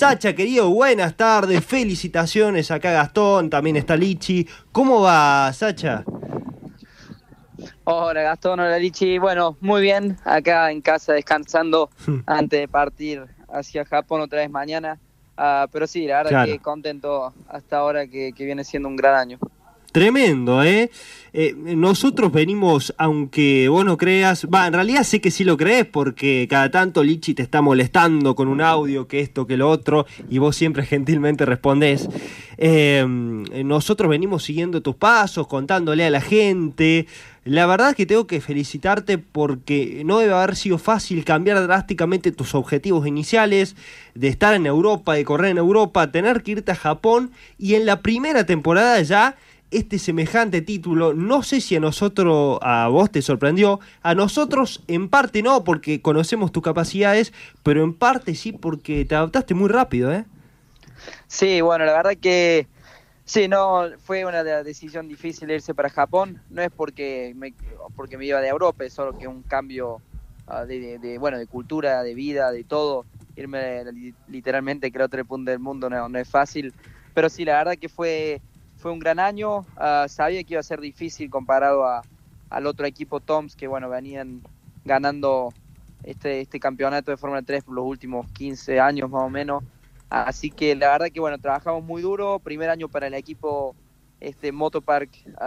Sacha, querido, buenas tardes, felicitaciones, acá Gastón, también está Lichi. ¿Cómo va, Sacha? Hola Gastón, hola Lichi. Bueno, muy bien, acá en casa descansando antes de partir hacia Japón otra vez mañana. Pero sí, la verdad Claro. que contento hasta ahora que viene siendo un gran año. Tremendo, ¿eh? Nosotros venimos, aunque vos no creas, en realidad sé que sí lo crees porque cada tanto Lichi te está molestando con un audio, que esto, que lo otro, y vos siempre gentilmente respondés. Nosotros venimos siguiendo tus pasos, contándole a la gente. La verdad es que tengo que felicitarte porque no debe haber sido fácil cambiar drásticamente tus objetivos iniciales, de estar en Europa, de correr en Europa, tener que irte a Japón, y en la primera temporada ya este semejante título. No sé si a vos te sorprendió, a nosotros en parte no, porque conocemos tus capacidades, pero en parte sí, porque te adaptaste muy rápido, ¿eh? Sí, bueno, la verdad que sí, no, fue una decisión difícil irse para Japón. No es porque me iba de Europa, es solo que un cambio bueno, de cultura, de vida, de todo. Irme literalmente que a otro punto del mundo no es fácil. Pero sí, la verdad que fue un gran año. Sabía que iba a ser difícil comparado al otro equipo Toms, que bueno, venían ganando este campeonato de Fórmula 3 por los últimos 15 años más o menos. Así que la verdad que bueno, trabajamos muy duro. Primer año para el equipo Motopark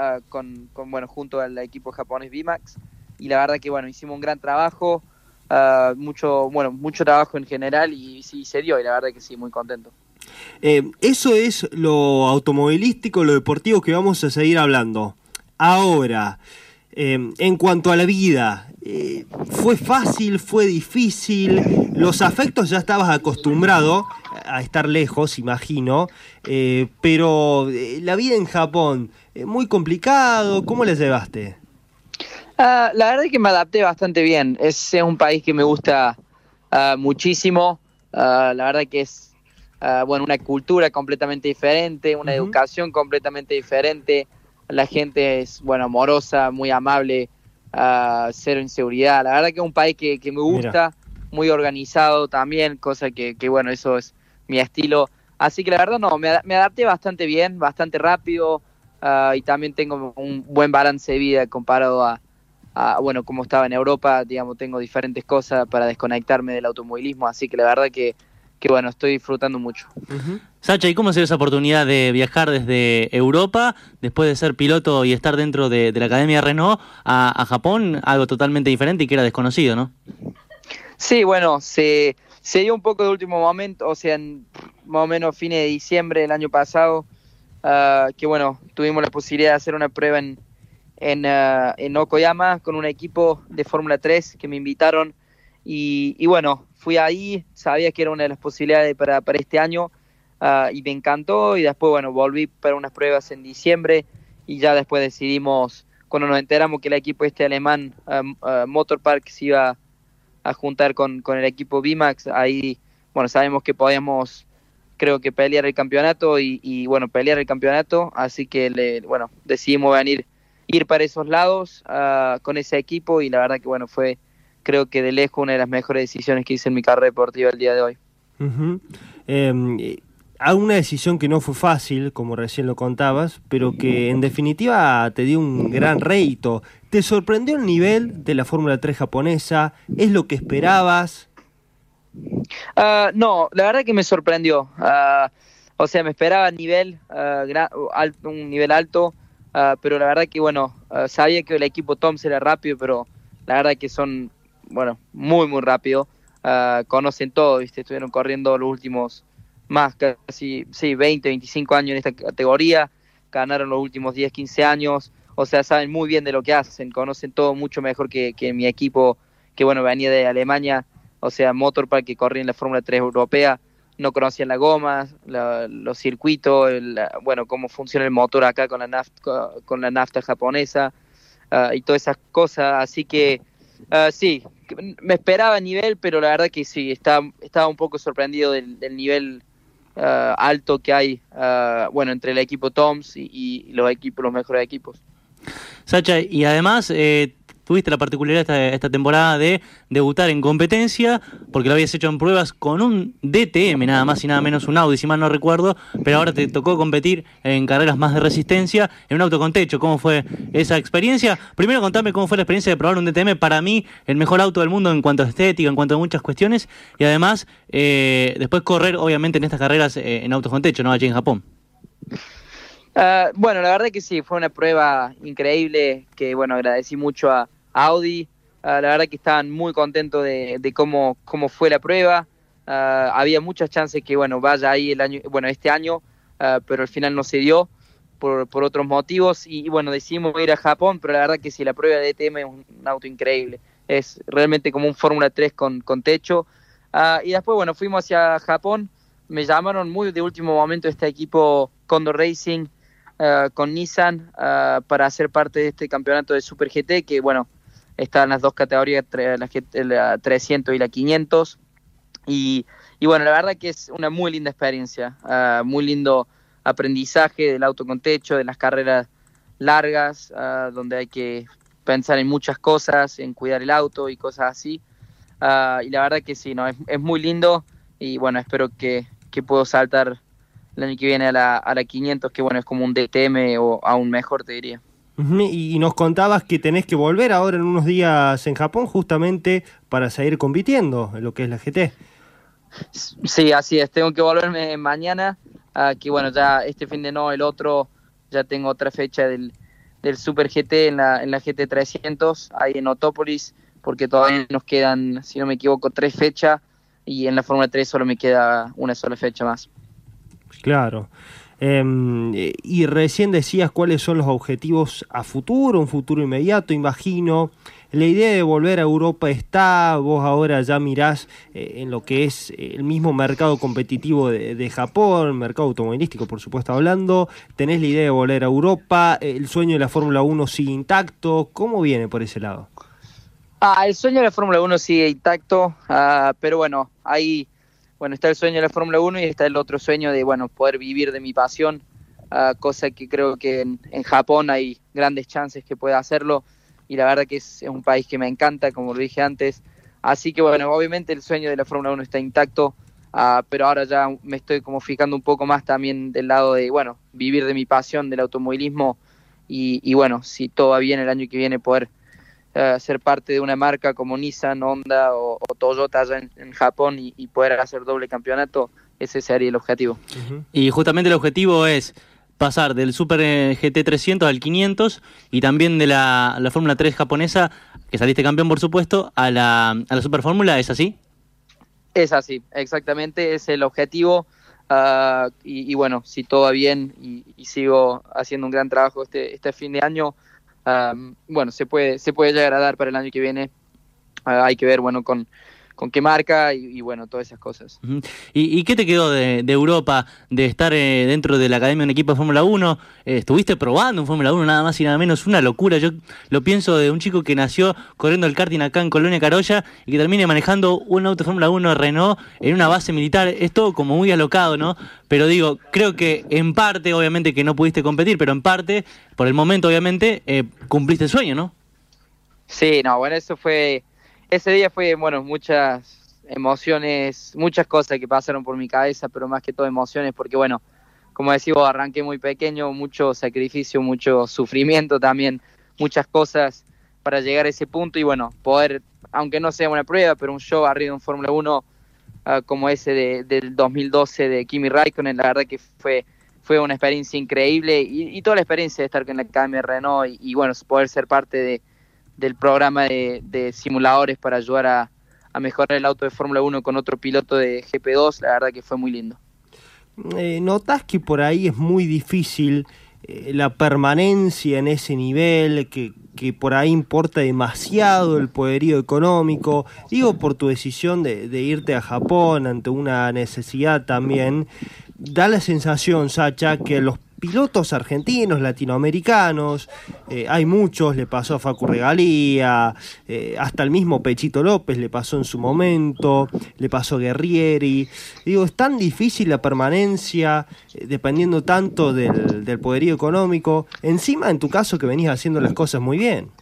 bueno, junto al equipo japonés VMAX. Y la verdad que bueno, hicimos un gran trabajo, mucho trabajo en general y sí se dio, y la verdad que sí, muy contento. Eso es lo automovilístico, lo deportivo que vamos a seguir hablando. Ahora, en cuanto a la vida, ¿fue fácil, fue difícil? Los afectos ya estabas acostumbrado a estar lejos, imagino, pero la vida en Japón, muy complicado, ¿cómo la llevaste? La verdad es que me adapté bastante bien. Es un país que me gusta muchísimo. La verdad que es bueno, una cultura completamente diferente, una Uh-huh. educación completamente diferente. La gente es, bueno, amorosa, muy amable, cero inseguridad. La verdad que es un país que me Mira. gusta, muy organizado también, cosa que bueno, eso es mi estilo. Así que la verdad no, me adapté bastante bien, bastante rápido, y también tengo un buen balance de vida comparado bueno, como estaba en Europa. Digamos, tengo diferentes cosas para desconectarme del automovilismo, así que la verdad que bueno, estoy disfrutando mucho. Uh-huh. Sacha, ¿y cómo se dio esa oportunidad de viajar desde Europa, después de ser piloto y estar dentro de la Academia Renault, a Japón? Algo totalmente diferente y que era desconocido, ¿no? Sí, bueno, se dio un poco de último momento, o sea, más o menos fines de diciembre del año pasado, que bueno, tuvimos la posibilidad de hacer una prueba en Yokohama con un equipo de Fórmula 3 que me invitaron, y bueno, fui ahí, sabía que era una de las posibilidades para este año, y me encantó. Y después bueno, volví para unas pruebas en diciembre, y ya después decidimos, cuando nos enteramos que el equipo alemán, Motorpark, se iba a juntar con el equipo VMAX, ahí bueno, sabemos que podíamos, creo que pelear el campeonato, y bueno, pelear el campeonato, así que bueno, decidimos ir para esos lados, con ese equipo, y la verdad que bueno, fue, creo que de lejos, una de las mejores decisiones que hice en mi carrera deportiva el día de hoy. Uh-huh. Una decisión que no fue fácil, como recién lo contabas, pero que en definitiva te dio un gran rédito. ¿Te sorprendió el nivel de la Fórmula 3 japonesa? ¿Es lo que esperabas? No, la verdad que me sorprendió. O sea, me esperaba un nivel alto, pero la verdad que bueno, sabía que el equipo Toms era rápido, pero la verdad que son, bueno, muy, muy rápido. Conocen todo, ¿viste? Estuvieron corriendo los últimos más casi, sí, 20, 25 años en esta categoría, ganaron los últimos 10, 15 años, o sea, saben muy bien de lo que hacen, conocen todo mucho mejor que mi equipo, que bueno, venía de Alemania. O sea, Motorpark, que corría en la Fórmula 3 europea, no conocían las gomas, los circuitos, bueno, cómo funciona el motor acá con la nafta japonesa, y todas esas cosas. Así que sí, me esperaba nivel, pero la verdad que sí, estaba un poco sorprendido del nivel alto que hay, bueno, entre el equipo Toms y los mejores equipos. Sacha, y además tuviste la particularidad esta temporada de debutar en competencia, porque lo habías hecho en pruebas con un DTM, nada más y nada menos, un Audi, si mal no recuerdo, pero ahora te tocó competir en carreras más de resistencia, en un auto con techo. ¿Cómo fue esa experiencia? Primero contame cómo fue la experiencia de probar un DTM, para mí el mejor auto del mundo en cuanto a estética, en cuanto a muchas cuestiones, y además después correr obviamente en estas carreras en autos con techo, ¿no? Allí en Japón. Bueno, la verdad que sí, fue una prueba increíble, que bueno, agradecí mucho a Audi. La verdad que estaban muy contentos de cómo fue la prueba. Había muchas chances que bueno vaya ahí este año, pero al final no se dio por otros motivos, y bueno, decidimos ir a Japón, pero la verdad que sí, la prueba de DTM es un auto increíble, es realmente como un Fórmula 3 con techo. Y después bueno, fuimos hacia Japón, me llamaron muy de último momento este equipo Condor Racing, con Nissan, para ser parte de este campeonato de Super GT, que bueno, está en las dos categorías, la 300 y la 500, y bueno, la verdad que es una muy linda experiencia, muy lindo aprendizaje del auto con techo, de las carreras largas, donde hay que pensar en muchas cosas, en cuidar el auto y cosas así, y la verdad que sí, no, es muy lindo, y bueno, espero que puedo saltar el año que viene a la 500, que bueno, es como un DTM o aún mejor, te diría. Y nos contabas que tenés que volver ahora en unos días en Japón justamente para seguir compitiendo en lo que es la GT. Sí, así es, tengo que volverme mañana, que bueno, ya este fin de no, el otro, ya tengo otra fecha del Super GT en la GT 300, ahí en Otópolis, porque todavía nos quedan, si no me equivoco, 3 fechas, y en la Fórmula 3 solo me queda una sola fecha más. Claro. Y recién decías cuáles son los objetivos a futuro, un futuro inmediato, imagino. La idea de volver a Europa está, vos ahora ya mirás en lo que es el mismo mercado competitivo de Japón, mercado automovilístico por supuesto hablando, tenés la idea de volver a Europa, el sueño de la Fórmula 1 sigue intacto, ¿cómo viene por ese lado? El sueño de la Fórmula 1 sigue intacto, pero bueno, ahí... Bueno, está el sueño de la Fórmula 1 y está el otro sueño de, bueno, poder vivir de mi pasión, cosa que creo que en Japón hay grandes chances que pueda hacerlo, y la verdad que es un país que me encanta, como lo dije antes. Así que bueno, obviamente el sueño de la Fórmula 1 está intacto, pero ahora ya me estoy como fijando un poco más también del lado de, bueno, vivir de mi pasión del automovilismo, y bueno, si todo va bien el año que viene, poder ser parte de una marca como Nissan, Honda o Toyota allá en Japón, y poder hacer doble campeonato, ese sería el objetivo. Y justamente el objetivo es pasar del Super GT 300 al 500 y también de la Fórmula 3 japonesa, que saliste campeón por supuesto, a la Super Fórmula, ¿es así? Es así, exactamente, es el objetivo, y bueno, si todo va bien y sigo haciendo un gran trabajo este fin de año, bueno, se puede llegar a dar para el año que viene. Hay que ver, bueno, con qué marca y bueno, todas esas cosas. ¿Y qué te quedó de Europa, de estar dentro de la academia de un equipo de Fórmula 1? Estuviste probando un Fórmula 1 nada más y nada menos, una locura. Yo lo pienso de un chico que nació corriendo el karting acá en Colonia Carolla y que termine manejando un auto de Fórmula 1 Renault en una base militar. Es todo como muy alocado, ¿no? Pero digo, creo que en parte, obviamente que no pudiste competir, pero en parte, por el momento, obviamente, cumpliste el sueño, ¿no? Sí, no, bueno, ese día fue, bueno, muchas emociones, muchas cosas que pasaron por mi cabeza, pero más que todo emociones, porque bueno, como decís vos, arranqué muy pequeño, mucho sacrificio, mucho sufrimiento también, muchas cosas para llegar a ese punto, y bueno, poder, aunque no sea una prueba, pero un show arriba de un Fórmula 1 como ese del 2012 de Kimi Raikkonen, la verdad que fue una experiencia increíble, y toda la experiencia de estar con la Academia Renault, y bueno, poder ser parte del programa de simuladores para ayudar a mejorar el auto de Fórmula 1 con otro piloto de GP2, la verdad que fue muy lindo. ¿Notás que por ahí es muy difícil la permanencia en ese nivel, que por ahí importa demasiado el poderío económico? Digo, por tu decisión de irte a Japón ante una necesidad también, da la sensación, Sacha, que los pilotos argentinos, latinoamericanos, hay muchos, le pasó a Facu Regalía, hasta el mismo Pechito López le pasó en su momento, le pasó a Guerrieri. Digo, es tan difícil la permanencia, dependiendo tanto del poderío económico, encima en tu caso que venís haciendo las cosas muy bien.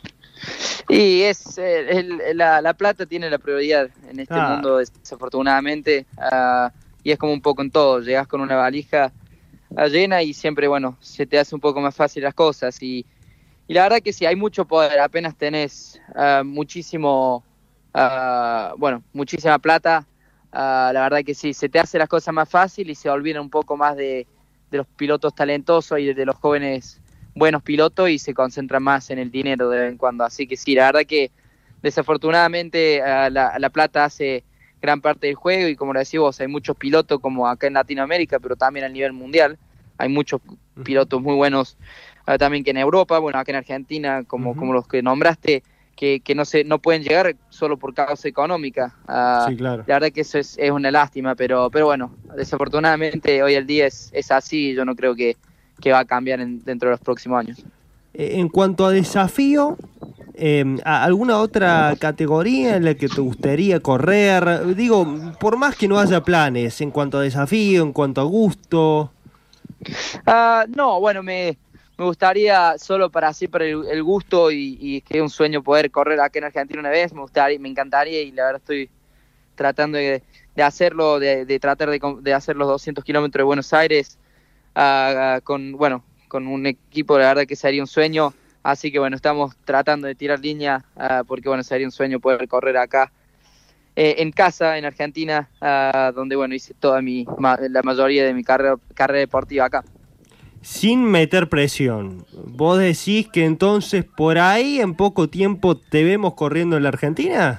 Y es la plata tiene la prioridad en este mundo, desafortunadamente, y es como un poco en todo, llegas con una valija llena y siempre, bueno, se te hace un poco más fácil las cosas, y la verdad que sí, hay mucho poder, apenas tenés muchísima plata, la verdad que sí, se te hace las cosas más fácil y se olvida un poco más de los pilotos talentosos y de los jóvenes buenos pilotos y se concentra más en el dinero de vez en cuando. Así que sí, la verdad que desafortunadamente la plata hace gran parte del juego y como lo decís vos, hay muchos pilotos como acá en Latinoamérica, pero también a nivel mundial. Hay muchos pilotos muy buenos también que en Europa, bueno, acá en Argentina, como los que nombraste, que no pueden llegar solo por causa económica. Sí, claro. La verdad que eso es una lástima, pero bueno, desafortunadamente hoy el día es así y yo no creo que va a cambiar dentro de los próximos años. En cuanto a desafío, ¿alguna otra categoría en la que te gustaría correr? Digo, por más que no haya planes, en cuanto a desafío, en cuanto a gusto. No, bueno, me gustaría solo para el gusto y que es un sueño poder correr acá en Argentina una vez, me encantaría y la verdad estoy tratando de hacerlo, de tratar de hacer los 200 kilómetros de Buenos Aires con un equipo, la verdad que sería un sueño, así que bueno, estamos tratando de tirar línea porque bueno, sería un sueño poder correr acá en casa, en Argentina, donde bueno, hice la mayoría de mi carrera deportiva acá. Sin meter presión, ¿vos decís que entonces por ahí en poco tiempo te vemos corriendo en la Argentina?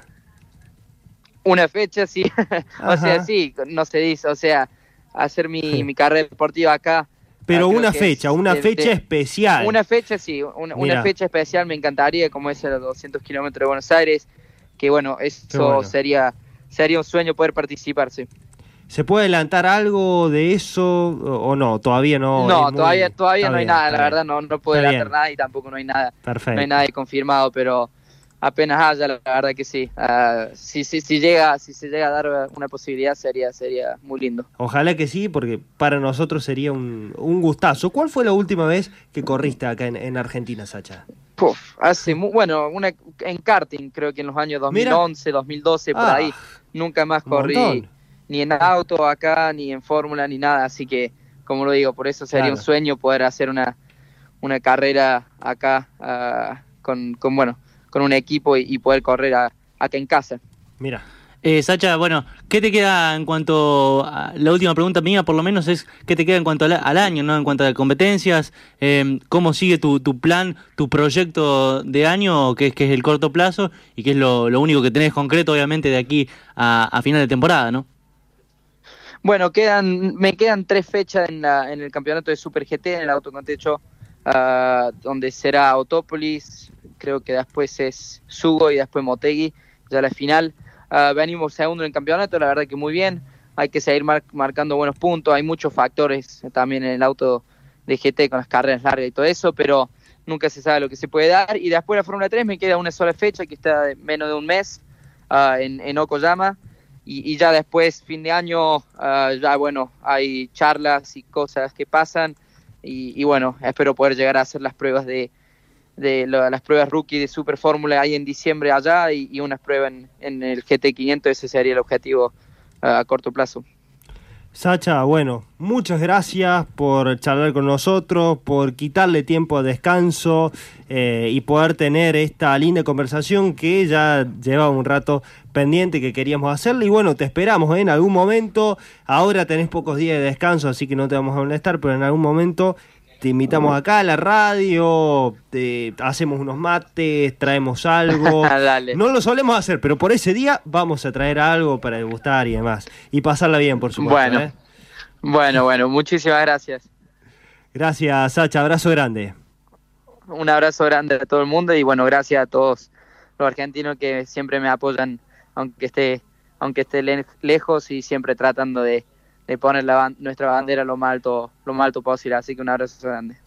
Una fecha, sí. O sea, sí, no se dice, o sea, hacer mi carrera deportiva acá. Pero una fecha especial. Una fecha, sí, una fecha especial me encantaría, como es los 200 kilómetros de Buenos Aires, que bueno, eso sería un sueño poder participar, sí. ¿Se puede adelantar algo de eso o no? Todavía no. No, todavía no hay nada, la verdad, no puedo adelantar nada y tampoco no hay nada. Perfecto. No hay nada confirmado, pero apenas haya, la verdad que sí. Si se llega a dar una posibilidad sería muy lindo. Ojalá que sí, porque para nosotros sería un gustazo. ¿Cuál fue la última vez que corriste acá en Argentina, Sacha? En karting, creo que en los años 2011, 2012, por ahí. Nunca más corrí ni en auto acá, ni en fórmula, ni nada. Así que, como lo digo, por eso sería un sueño poder hacer una carrera acá con un equipo y poder correr acá en casa. Mira. Sacha, bueno, ¿qué te queda en cuanto a la última pregunta mía, por lo menos, es qué te queda en cuanto al año, ¿no? En cuanto a competencias, cómo sigue tu plan, tu proyecto de año, que es el corto plazo y que es lo único que tenés concreto, obviamente, de aquí a final de temporada, ¿no? Bueno, me quedan 3 fechas en el campeonato de Super GT, en el auto con techo, donde será Autópolis, creo que después es Sugo y después Motegi, ya la final. Venimos segundo en el campeonato, la verdad que muy bien, hay que seguir marcando buenos puntos, hay muchos factores también en el auto de GT con las carreras largas y todo eso, pero nunca se sabe lo que se puede dar. Y después la Fórmula 3 me queda una sola fecha que está de menos de un mes en Okoyama, y ya después, fin de año, ya bueno, hay charlas y cosas que pasan, y bueno, espero poder llegar a hacer las pruebas las pruebas rookie de Super Fórmula ahí en diciembre allá y unas pruebas en el GT500, ese sería el objetivo a corto plazo. Sacha, bueno, muchas gracias por charlar con nosotros, por quitarle tiempo a descanso y poder tener esta linda conversación que ya llevaba un rato pendiente que queríamos hacerle. Y bueno, te esperamos en algún momento. Ahora tenés pocos días de descanso, así que no te vamos a molestar, pero en algún momento te invitamos acá a la radio, hacemos unos mates, traemos algo. Dale. No lo solemos hacer, pero por ese día vamos a traer algo para degustar y demás. Y pasarla bien, por supuesto. Bueno, muchísimas gracias. Gracias, Sacha, abrazo grande. Un abrazo grande a todo el mundo y bueno, gracias a todos los argentinos que siempre me apoyan, aunque esté lejos y siempre tratando de poner nuestra bandera lo más alto posible, así que un abrazo grande.